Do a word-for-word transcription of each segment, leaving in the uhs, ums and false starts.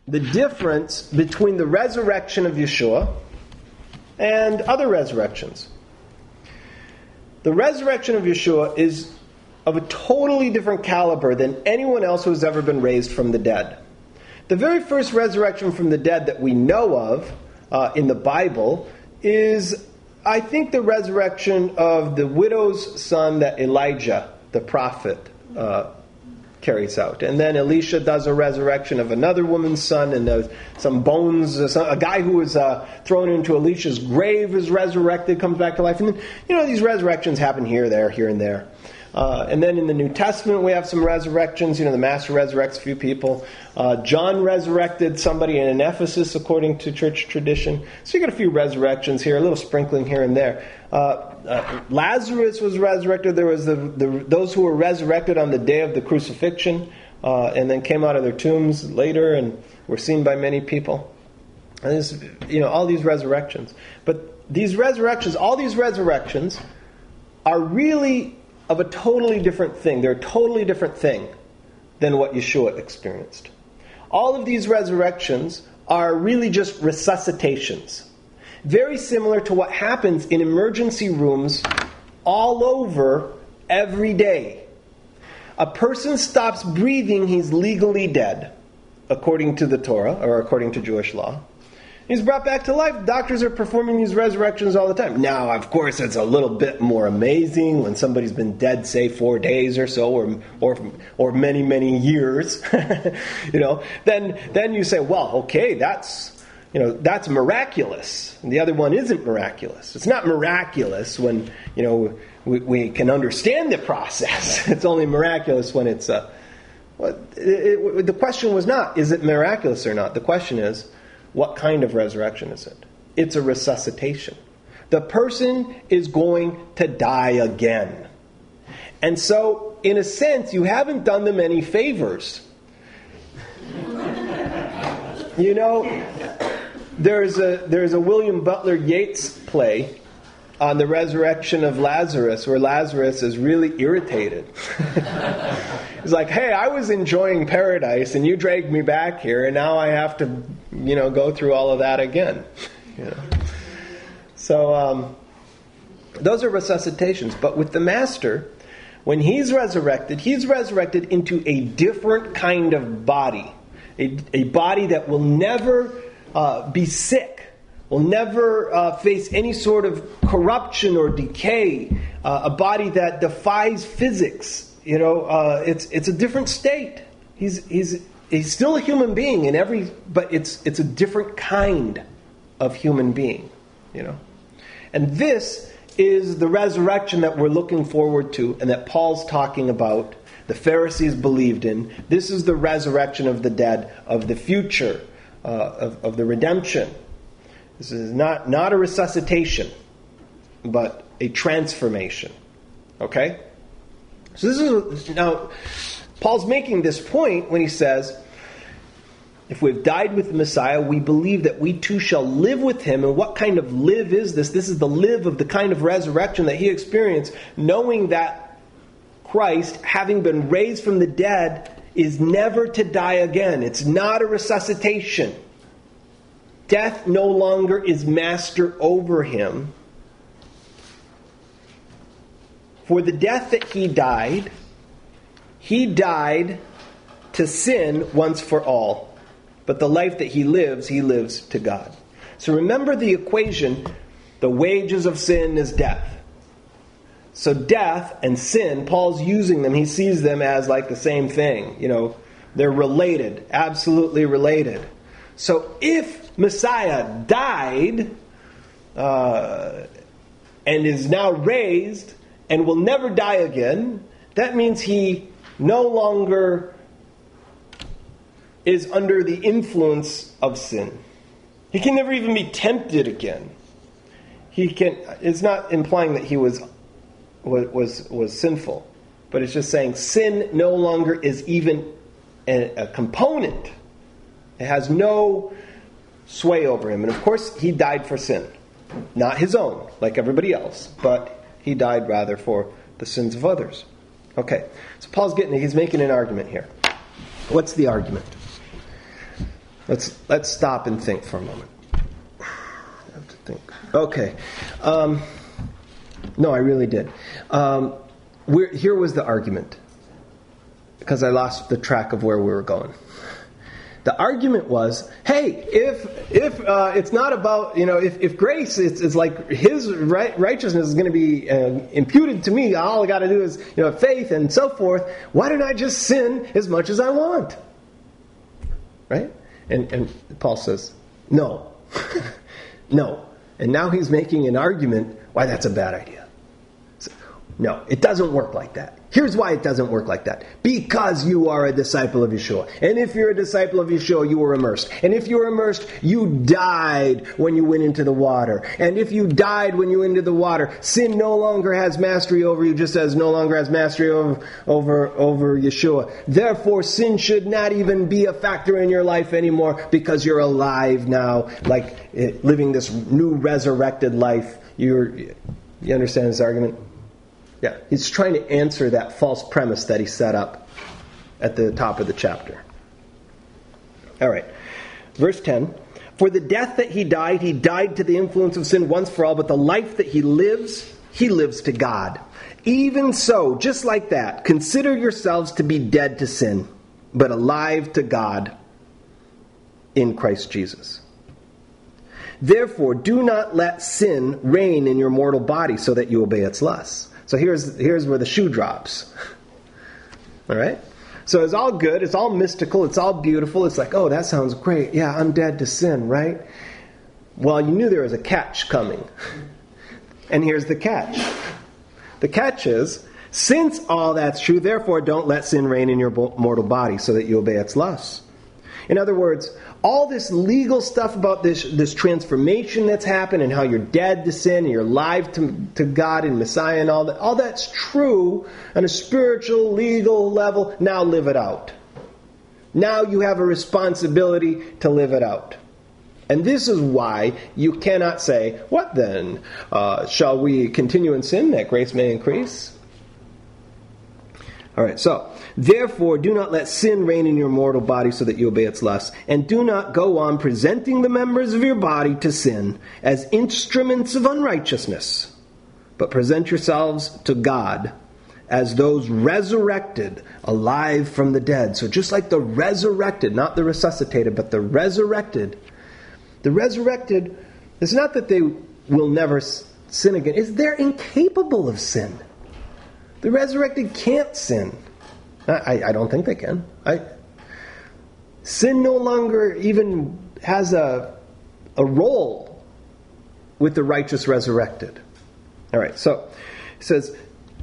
the difference between the resurrection of Yeshua and other resurrections. The resurrection of Yeshua is of a totally different caliber than anyone else who has ever been raised from the dead. The very first resurrection from the dead that we know of uh, in the Bible is, I think, the resurrection of the widow's son that Elijah, the prophet, uh, carries out. And then Elisha does a resurrection of another woman's son, and there's some bones, a guy who was uh, thrown into Elisha's grave is resurrected, comes back to life. And then, you know, these resurrections happen here, there, here, and there. Uh, and then in the New Testament, we have some resurrections. You know, the Master resurrects a few people. Uh, John resurrected somebody in Ephesus, according to church tradition. So you got a few resurrections here, a little sprinkling here and there. Uh, uh, Lazarus was resurrected. There was the, the those who were resurrected on the day of the crucifixion, uh, and then came out of their tombs later and were seen by many people. And this, you know, all these resurrections. But these resurrections, all these resurrections, are really of a totally different thing. They're a totally different thing than what Yeshua experienced. All of these resurrections are really just resuscitations. Very similar to what happens in emergency rooms all over every day. A person stops breathing, he's legally dead, according to the Torah, or according to Jewish law. He's brought back to life. Doctors are performing these resurrections all the time. Now, of course, it's a little bit more amazing when somebody's been dead, say, four days or so, or or or many, many years. you know, then then you say, well, okay, that's you know that's miraculous. And the other one isn't miraculous. It's not miraculous when you know we, we can understand the process. It's only miraculous when it's. Uh, well, it, it, the question was not, is it miraculous or not? The question is, what kind of resurrection is it? It's a resuscitation. The person is going to die again. And so, in a sense, you haven't done them any favors. You know, there's a there's a William Butler Yeats play on the resurrection of Lazarus, where Lazarus is really irritated. He's like, hey, I was enjoying paradise, and you dragged me back here, and now I have to, you know, go through all of that again. You know? So, um, those are resuscitations. But with the Master, when he's resurrected, he's resurrected into a different kind of body. A, a body that will never uh, be sick, will never uh, face any sort of corruption or decay, uh, a body that defies physics. You know, uh, it's it's a different state. He's he's he's still a human being in every, but it's it's a different kind of human being. You know, and this is the resurrection that we're looking forward to, and that Paul's talking about. The Pharisees believed in. This is the resurrection of the dead, of the future, uh, of of the redemption. This is not not a resuscitation, but a transformation. Okay. So this is, now, Paul's making this point when he says, if we've died with the Messiah, we believe that we too shall live with him. And what kind of live is this? This is the live of the kind of resurrection that he experienced, knowing that Christ, having been raised from the dead, is never to die again. It's not a resuscitation. Death no longer is master over him. For the death that he died, he died to sin once for all. But the life that he lives, he lives to God. So remember the equation, the wages of sin is death. So death and sin, Paul's using them, he sees them as like the same thing. You know, they're related, absolutely related. So if Messiah died uh, and is now raised, and will never die again, that means he no longer is under the influence of sin. He can never even be tempted again. He can. It's not implying that he was was was, was sinful, but it's just saying sin no longer is even a, a component. It has no sway over him. And of course, he died for sin, not his own, like everybody else, but he died rather for the sins of others. Okay, so Paul's getting, he's making an argument here. What's the argument? Let's let's stop and think for a moment. I have to think. Okay. Um, no, I really did. Um, we're, here was the argument, because I lost the track of where we were going. The argument was, hey, if if uh, it's not about, you know, if, if grace is, is like his right, righteousness is going to be uh, imputed to me, all I got to do is, you know, faith and so forth, why don't I just sin as much as I want? Right? And, and Paul says, no. No. And now he's making an argument why that's a bad idea. So, no, it doesn't work like that. Here's why it doesn't work like that. Because you are a disciple of Yeshua. And if you're a disciple of Yeshua, you were immersed. And if you were immersed, you died when you went into the water. And if you died when you went into the water, sin no longer has mastery over you, just as no longer has mastery over, over, over Yeshua. Therefore, sin should not even be a factor in your life anymore, because you're alive now, like living this new resurrected life. You're, you understand this argument? Yeah, he's trying to answer that false premise that he set up at the top of the chapter. All right, verse ten. For the death that he died, he died to the influence of sin once for all, but the life that he lives, he lives to God. Even so, just like that, consider yourselves to be dead to sin, but alive to God in Christ Jesus. Therefore, do not let sin reign in your mortal body so that you obey its lusts. So here's here's where the shoe drops. All right? So it's all good. It's all mystical. It's all beautiful. It's like, oh, that sounds great. Yeah, I'm dead to sin, right? Well, you knew there was a catch coming. And here's the catch. The catch is, since all that's true, therefore don't let sin reign in your mortal body so that you obey its lusts. In other words, all this legal stuff about this, this transformation that's happened and how you're dead to sin and you're alive to, to God and Messiah and all that, all that's true on a spiritual, legal level. Now live it out. Now you have a responsibility to live it out. And this is why you cannot say, what then? Uh, shall we continue in sin that grace may increase? All right, so, therefore, do not let sin reign in your mortal body so that you obey its lusts. And do not go on presenting the members of your body to sin as instruments of unrighteousness, but present yourselves to God as those resurrected, alive from the dead. So just like the resurrected, not the resuscitated, but the resurrected, the resurrected, it's not that they will never sin again. It's they're incapable of sin. The resurrected can't sin. I, I don't think they can. I, sin no longer even has a, a role with the righteous resurrected. All right, so it says,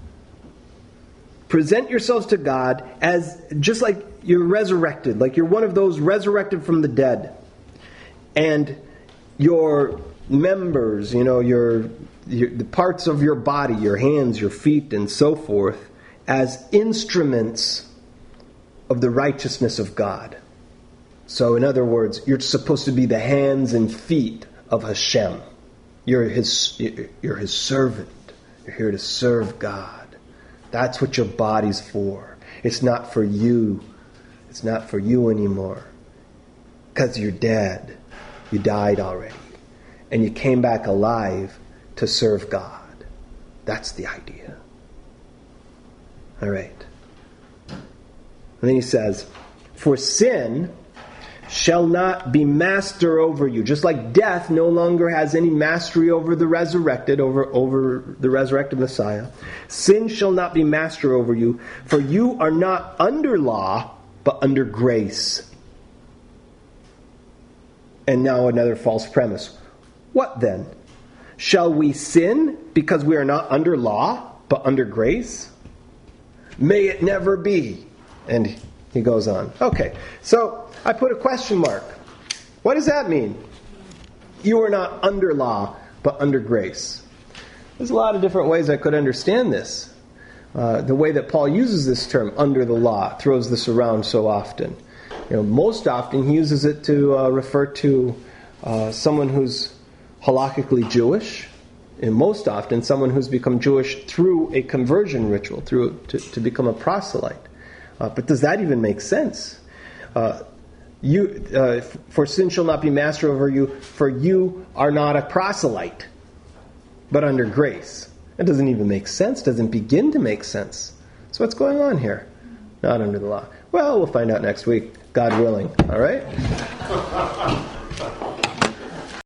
present yourselves to God as just like you're resurrected, like you're one of those resurrected from the dead. And your members, you know, your, your the parts of your body, your hands, your feet, and so forth, as instruments of the righteousness of God. So, in other words, you're supposed to be the hands and feet of Hashem. You're his, you're his servant. You're here to serve God. That's what your body's for. It's not for you. It's not for you anymore. Because you're dead. You died already. And you came back alive to serve God. That's the idea. All right. And then he says, for sin shall not be master over you. Just like death no longer has any mastery over the resurrected, over, over the resurrected Messiah. Sin shall not be master over you, for you are not under law, but under grace. And now another false premise. What then? Shall we sin because we are not under law, but under grace? May it never be. And he goes on. Okay, so I put a question mark. What does that mean? You are not under law, but under grace. There's a lot of different ways I could understand this. Uh, the way that Paul uses this term, under the law, throws this around so often. You know, most often he uses it to uh, refer to uh, someone who's halakhically Jewish, and most often someone who's become Jewish through a conversion ritual, through to, to become a proselyte. Uh, but does that even make sense? Uh, You, uh, for sin shall not be master over you, for you are not a proselyte, but under grace. It doesn't even make sense, doesn't begin to make sense. So what's going on here? Not under the law. Well, we'll find out next week, God willing. All right?